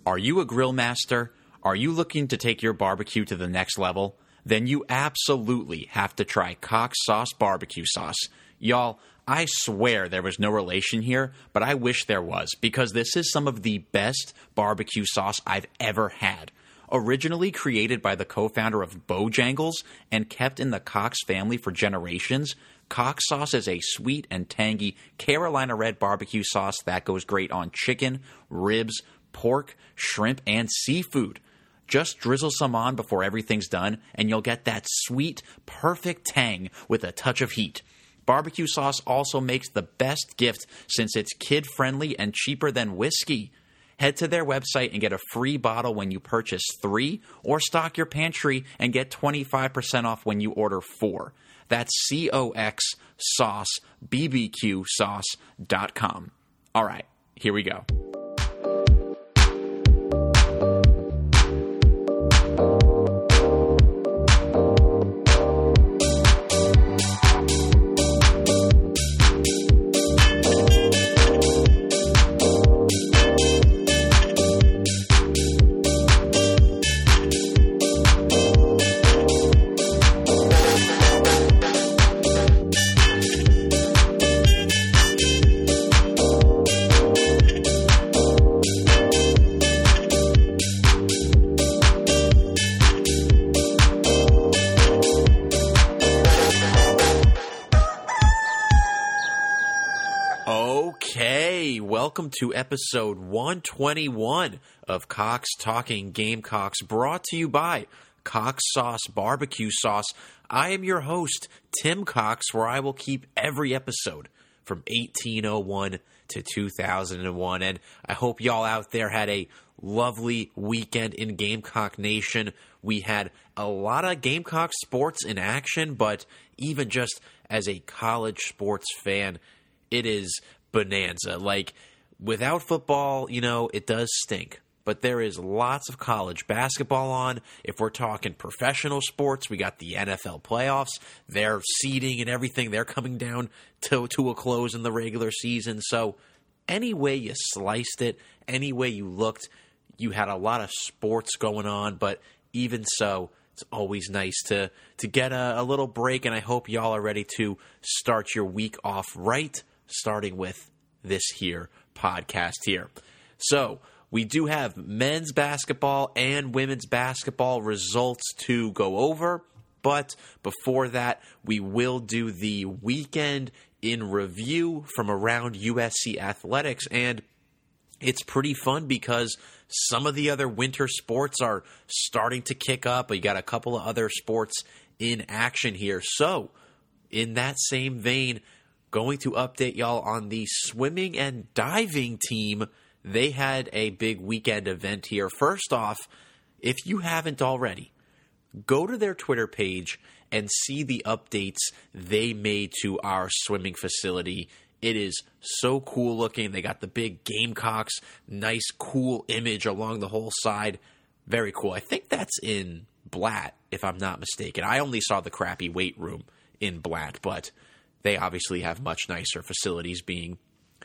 Are you a grill master? Are you looking to take your barbecue to the next level? Then you absolutely have to try Cox Sauce Barbecue Sauce. Y'all, I swear there was no relation here, but I wish there was, because this is some of the best barbecue sauce I've ever had. Originally created by the co-founder of Bojangles and kept in the Cox family for generations, Cox Sauce is a sweet and tangy Carolina Red barbecue sauce that goes great on chicken, ribs, pork, shrimp, and seafood. Just drizzle some on before everything's done, and you'll get that sweet, perfect tang with a touch of heat. Barbecue sauce also makes the best gift since it's kid-friendly and cheaper than whiskey. Head to their website and get a free bottle when you purchase 3, or stock your pantry and get 25% off when you order 4. That's COX Sauce, BBQSauce.com. All right, here we go. Okay, welcome to episode 121 of Cox Talking Gamecocks, brought to you by Cox Sauce Barbecue Sauce. I am your host, Tim Cox, where I will keep every episode from 1801 to 2001, and I hope y'all out there had a lovely weekend in Gamecock Nation. We had a lot of Gamecock sports in action, but even just as a college sports fan, it is bonanza. Like, without football, it does stink. But there is lots of college basketball on. If we're talking professional sports, we got the NFL playoffs. Their seeding and everything, they're coming down to a close in the regular season. So any way you sliced it, any way you looked, you had a lot of sports going on. But even so, it's always nice to get a little break. And I hope y'all are ready to start your week off right, starting with this here podcast here. So we do have men's basketball and women's basketball results to go over. But before that, we will do the weekend in review from around USC athletics. And it's pretty fun because some of the other winter sports are starting to kick up. You got a couple of other sports in action here. So in that same vein, going to update y'all on the swimming and diving team. They had a big weekend event here. First off, if you haven't already, go to their Twitter page and see the updates they made to our swimming facility. It is so cool looking. They got the big Gamecocks, nice, cool image along the whole side. Very cool. I think that's in Blatt, if I'm not mistaken. I only saw the crappy weight room in Blatt, but they obviously have much nicer facilities, being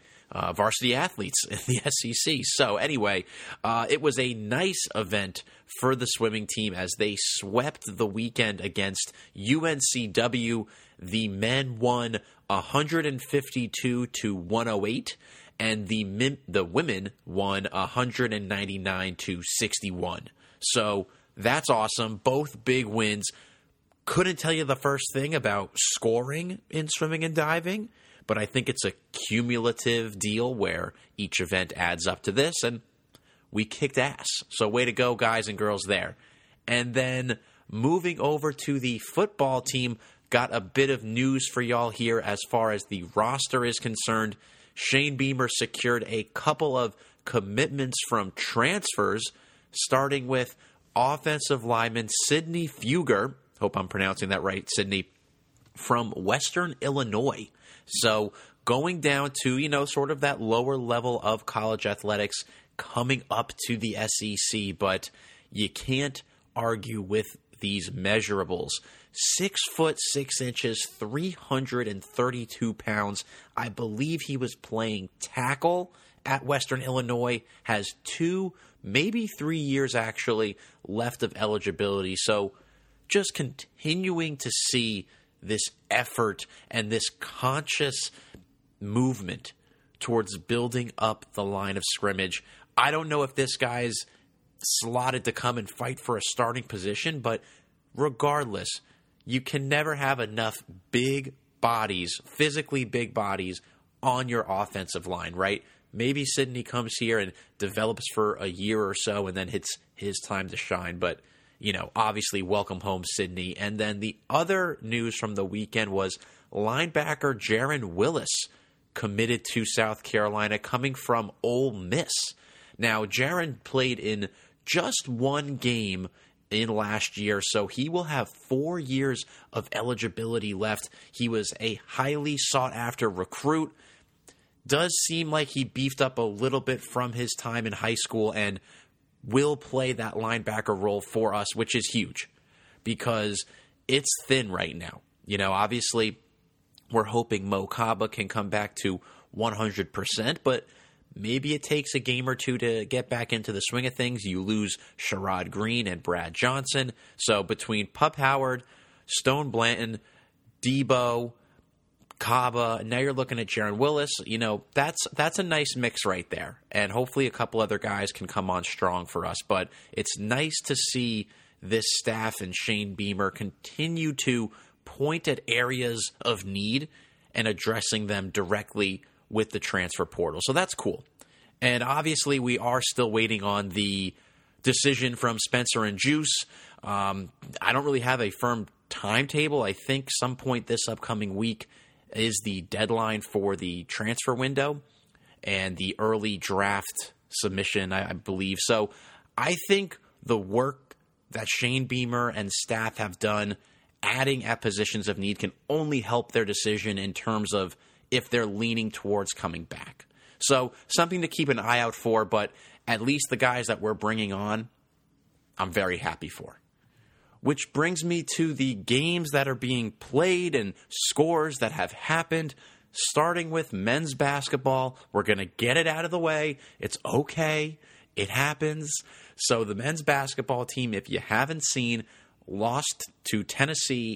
varsity athletes in the SEC. So anyway, it was a nice event for the swimming team as they swept the weekend against UNCW. The men won 152 to 108, and the women won 199 to 61. So that's awesome. Both big wins. Couldn't tell you the first thing about scoring in swimming and diving, but I think it's a cumulative deal where each event adds up to this, and we kicked ass. So way to go, guys and girls there. And then moving over to the football team, got a bit of news for y'all here as far as the roster is concerned. Shane Beamer secured a couple of commitments from transfers, starting with offensive lineman Sidney Fugger. Hope I'm pronouncing that right, Sydney, from Western Illinois. So going down to, sort of that lower level of college athletics, coming up to the SEC, but you can't argue with these measurables. 6'6", 332 pounds. I believe he was playing tackle at Western Illinois, has 2 maybe 3 years actually left of eligibility. So just continuing to see this effort and this conscious movement towards building up the line of scrimmage. I don't know if this guy's slotted to come and fight for a starting position, but regardless, you can never have enough big bodies, physically big bodies, on your offensive line, right? Maybe Sidney comes here and develops for a year or so and then hits his time to shine, but obviously welcome home, Sidney. And then the other news from the weekend was linebacker Jaron Willis committed to South Carolina, coming from Ole Miss. Now, Jaron played in just one game in last year, so he will have 4 years of eligibility left. He was a highly sought-after recruit. Does seem like he beefed up a little bit from his time in high school and will play that linebacker role for us, which is huge because it's thin right now. Obviously, we're hoping Mo Kaba can come back to 100%, but maybe it takes a game or two to get back into the swing of things. You lose Sherrod Green and Brad Johnson. So between Pup Howard, Stone Blanton, Debo, Kaba, now you're looking at Jaron Willis. That's a nice mix right there. And hopefully a couple other guys can come on strong for us. But it's nice to see this staff and Shane Beamer continue to point at areas of need and addressing them directly with the transfer portal. So that's cool. And obviously we are still waiting on the decision from Spencer and Juice. I don't really have a firm timetable. I think some point this upcoming week is the deadline for the transfer window and the early draft submission, I believe. So I think the work that Shane Beamer and staff have done adding at positions of need can only help their decision in terms of if they're leaning towards coming back. So something to keep an eye out for, but at least the guys that we're bringing on, I'm very happy for. Which brings me to the games that are being played and scores that have happened, starting with men's basketball. We're going to get it out of the way. It's okay. It happens. So the men's basketball team, if you haven't seen, lost to Tennessee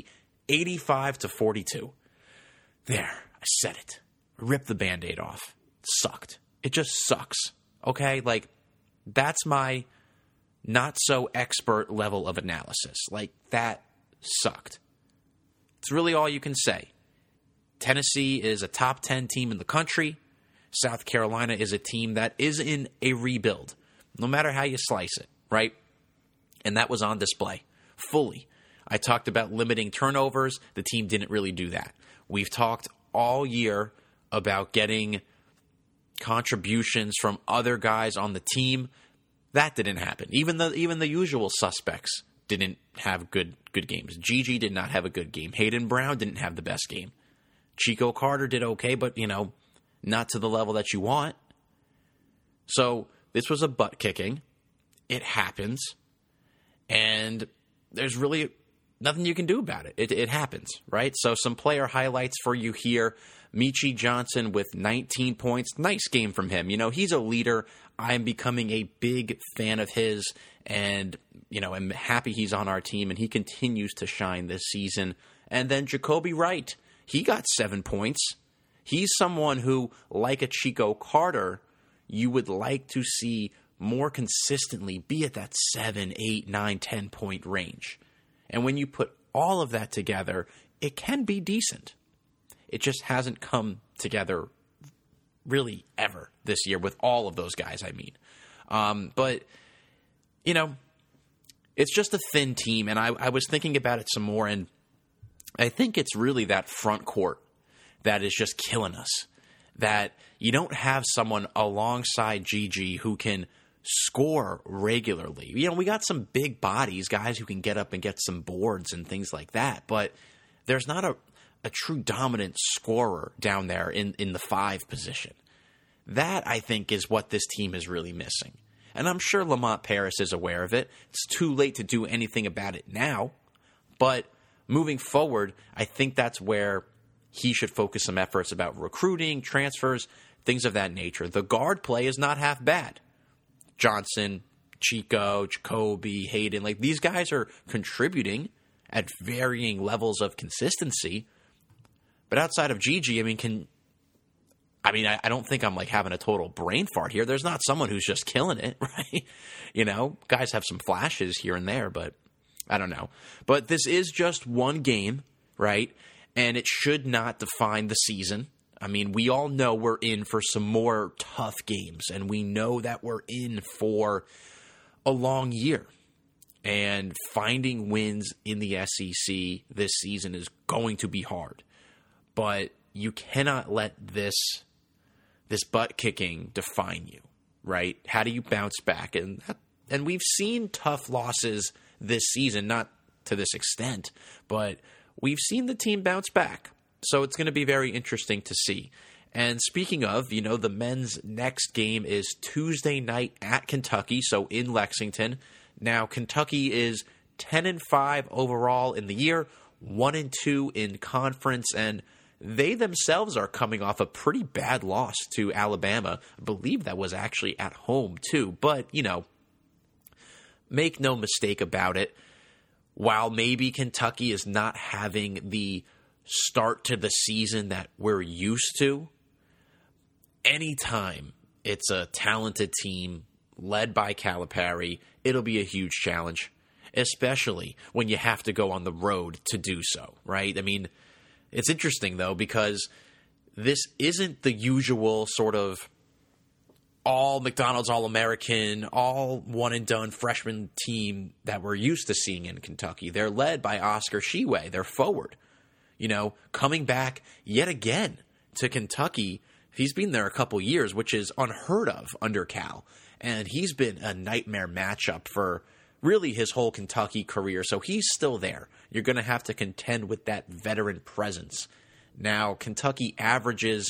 85-42. There, I said it. Rip the Band-Aid off. It sucked. It just sucks. Okay? That's my not-so-expert level of analysis. That sucked. It's really all you can say. Tennessee is a top 10 team in the country. South Carolina is a team that is in a rebuild, no matter how you slice it, right? And that was on display, fully. I talked about limiting turnovers. The team didn't really do that. We've talked all year about getting contributions from other guys on the team. That didn't happen. Even the usual suspects didn't have good games. Gigi did not have a good game. Hayden Brown didn't have the best game. Chico Carter did okay, but, not to the level that you want. So this was a butt kicking. It happens. And there's really nothing you can do about it. It happens, right? So some player highlights for you here. Michi Johnson with 19 points. Nice game from him. He's a leader. I am becoming a big fan of his, and, I'm happy he's on our team, and he continues to shine this season. And then Jacoby Wright, he got 7 points. He's someone who, like a Chico Carter, you would like to see more consistently be at that 7, 8, 9, 10-point range. And when you put all of that together, it can be decent. It just hasn't come together really ever this year with all of those guys, I mean. But, it's just a thin team, and I was thinking about it some more, and I think it's really that front court that is just killing us. That you don't have someone alongside Gigi who can score regularly. We got some big bodies, guys who can get up and get some boards and things like that, but there's not a true dominant scorer down there in the 5 position. That, I think, is what this team is really missing. And I'm sure Lamont Paris is aware of it. It's too late to do anything about it now. But moving forward, I think that's where he should focus some efforts about recruiting, transfers, things of that nature. The guard play is not half bad. Johnson, Chico, Jacoby, Hayden. Like, these guys are contributing at varying levels of consistency. But outside of Gigi, I don't think I'm like having a total brain fart here. There's not someone who's just killing it, right? Guys have some flashes here and there, but I don't know. But this is just one game, right? And it should not define the season. We all know we're in for some more tough games, and we know that we're in for a long year. And finding wins in the SEC this season is going to be hard. But you cannot let this butt kicking define you, right? How do you bounce back? And we've seen tough losses this season, not to this extent, but we've seen the team bounce back. So it's going to be very interesting to see. And speaking of, the men's next game is Tuesday night at Kentucky, so in Lexington. Now, Kentucky is 10-5 overall in the year, 1-2 in conference, and they themselves are coming off a pretty bad loss to Alabama. I believe that was actually at home too. But, make no mistake about it. While maybe Kentucky is not having the start to the season that we're used to, anytime it's a talented team led by Calipari, it'll be a huge challenge, especially when you have to go on the road to do so, right? It's interesting, though, because this isn't the usual sort of all McDonald's All-American, all one-and-done freshman team that we're used to seeing in Kentucky. They're led by Oscar Tshiebwe, their forward. Coming back yet again to Kentucky. He's been there a couple years, which is unheard of under Cal. And he's been a nightmare matchup for really his whole Kentucky career. So he's still there. You're going to have to contend with that veteran presence. Now, Kentucky averages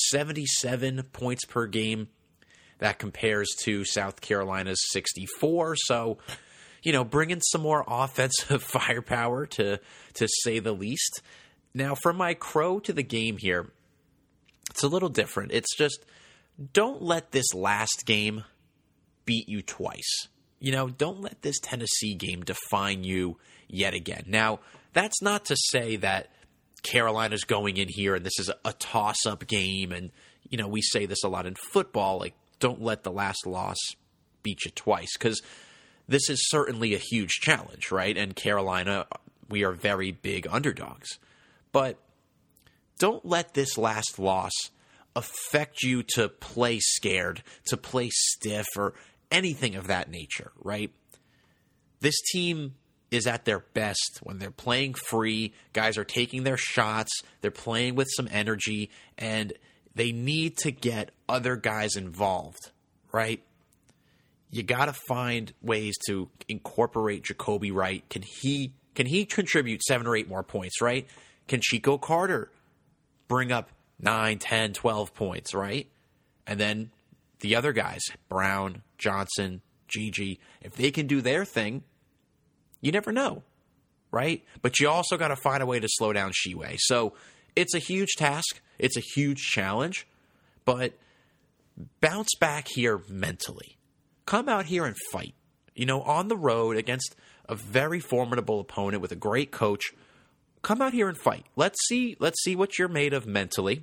77 points per game. That compares to South Carolina's 64. So, bring in some more offensive firepower to say the least. Now, from my crow to the game here, it's a little different. It's just, don't let this last game beat you twice. Don't let this Tennessee game define you yet again. Now, that's not to say that Carolina's going in here and this is a toss-up game. And, we say this a lot in football, like, don't let the last loss beat you twice. Because this is certainly a huge challenge, right? And Carolina, we are very big underdogs. But don't let this last loss affect you to play scared, to play stiff, or anything of that nature, right? This team is at their best when they're playing free. Guys are taking their shots. They're playing with some energy, and they need to get other guys involved, right? You got to find ways to incorporate Jacoby Wright. Can he contribute 7 or 8 more points, right? Can Chico Carter bring up 9, 10, 12 points, right? And then the other guys, Brown, Johnson, Gigi, if they can do their thing, you never know, right? But you also got to find a way to slow down Tshiebwe. So it's a huge task. It's a huge challenge. But bounce back here mentally. Come out here and fight. On the road against a very formidable opponent with a great coach. Come out here and fight. Let's see what you're made of mentally.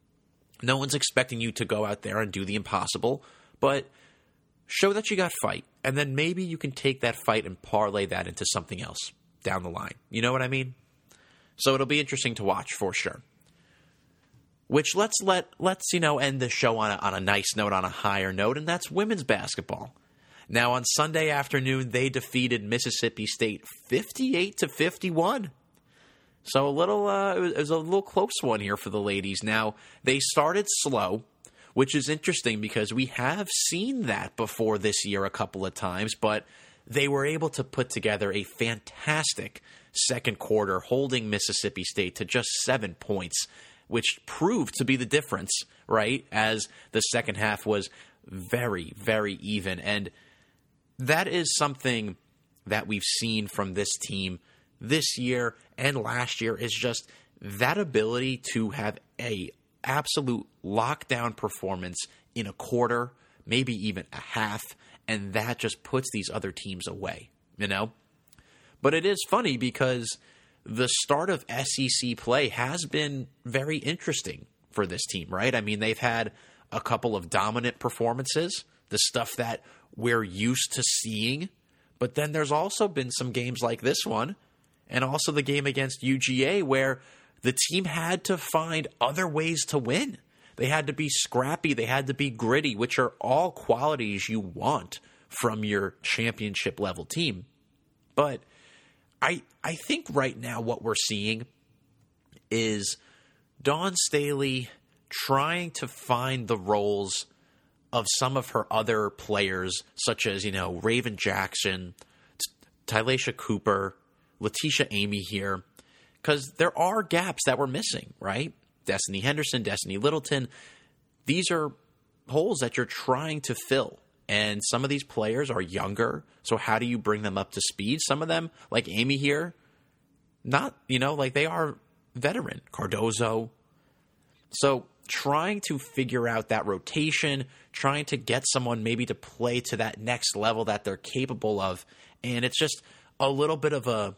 No one's expecting you to go out there and do the impossible, but show that you got fight, and then maybe you can take that fight and parlay that into something else down the line. You know what I mean? So it'll be interesting to watch for sure. Which let's end the show on a nice note, on a higher note, and that's women's basketball. Now on Sunday afternoon, they defeated Mississippi State 58-51. So it was a little close one here for the ladies. Now, they started slow, which is interesting because we have seen that before this year a couple of times, but they were able to put together a fantastic second quarter, holding Mississippi State to just 7 points, which proved to be the difference, right, as the second half was very, very even. And that is something that we've seen from this team this year and last year, is just that ability to have a absolute lockdown performance in a quarter, maybe even a half, and that just puts these other teams away, you know? But it is funny because the start of SEC play has been very interesting for this team, right? I mean, they've had a couple of dominant performances, the stuff that we're used to seeing, but then there's also been some games like this one, and also the game against UGA where the team had to find other ways to win. They had to be scrappy, they had to be gritty, which are all qualities you want from your championship level team. But I think right now what we're seeing is Dawn Staley trying to find the roles of some of her other players, such as, Raven Jackson, Tylasha Cooper, Letitia Amy here, because there are gaps that we're missing, right? Destiny Henderson, Destiny Littleton, these are holes that you're trying to fill. And some of these players are younger, so how do you bring them up to speed? Some of them, like Amy here, not, they are veteran. Cardozo. So trying to figure out that rotation, trying to get someone maybe to play to that next level that they're capable of. And it's just a little bit of a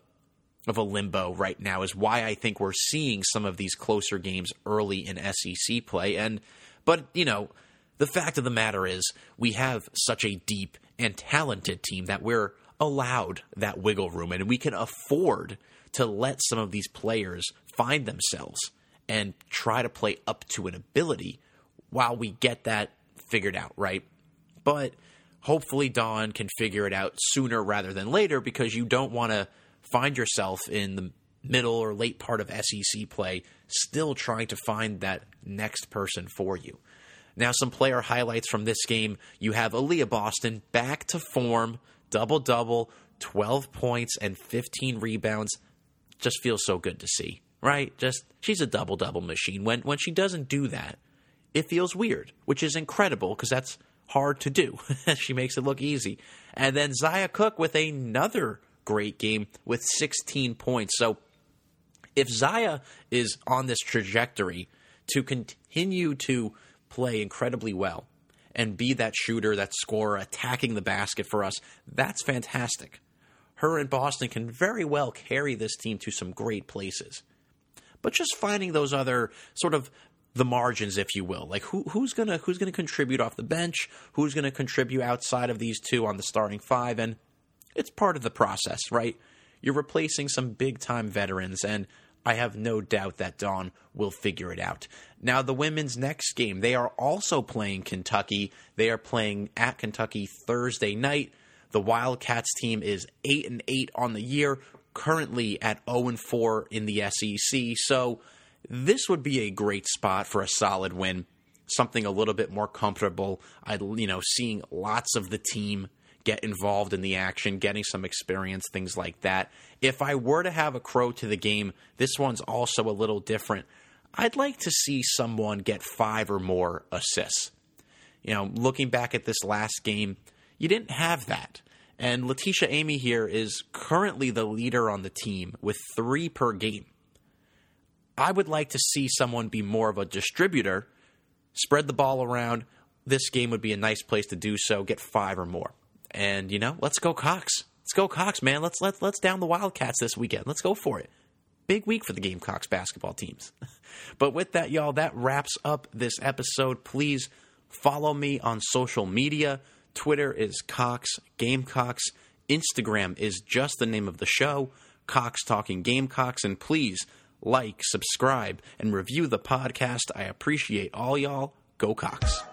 limbo right now is why I think we're seeing some of these closer games early in SEC play. But the fact of the matter is we have such a deep and talented team that we're allowed that wiggle room, and we can afford to let some of these players find themselves and try to play up to an ability while we get that figured out, right? But hopefully Dawn can figure it out sooner rather than later, because you don't want to find yourself in the middle or late part of SEC play still trying to find that next person for you. Now, some player highlights from this game. You have Aaliyah Boston back to form, double-double, 12 points and 15 rebounds. Just feels so good to see, right? She's a double-double machine. When she doesn't do that, it feels weird, which is incredible because that's hard to do. She makes it look easy. And then Zia Cook with another great game with 16 points. So if Zia is on this trajectory to continue to play incredibly well and be that shooter, that scorer, attacking the basket for us, that's fantastic. Her and Boston can very well carry this team to some great places. But just finding those other sort of the margins, if you will, like who's gonna contribute off the bench, who's gonna contribute outside of these two on the starting five, and it's part of the process, right? You're replacing some big-time veterans, and I have no doubt that Dawn will figure it out. Now, the women's next game, they are also playing Kentucky. They are playing at Kentucky Thursday night. The Wildcats team is 8-8 on the year, currently at 0-4 in the SEC. So this would be a great spot for a solid win, something a little bit more comfortable. Seeing lots of the team get involved in the action, getting some experience, things like that. If I were to have a crow to the game, this one's also a little different. I'd like to see someone get 5 or more assists. Looking back at this last game, you didn't have that. And Letitia Amy here is currently the leader on the team with 3 per game. I would like to see someone be more of a distributor, spread the ball around. This game would be a nice place to do so, get 5 or more. And, let's go Cox. Let's go Cox, man. Let's down the Wildcats this weekend. Let's go for it. Big week for the Gamecocks basketball teams. But with that, y'all, that wraps up this episode. Please follow me on social media. Twitter is Cox Gamecocks. Instagram is just the name of the show, Cox Talking Gamecocks. And please like, subscribe, and review the podcast. I appreciate all y'all. Go Cox.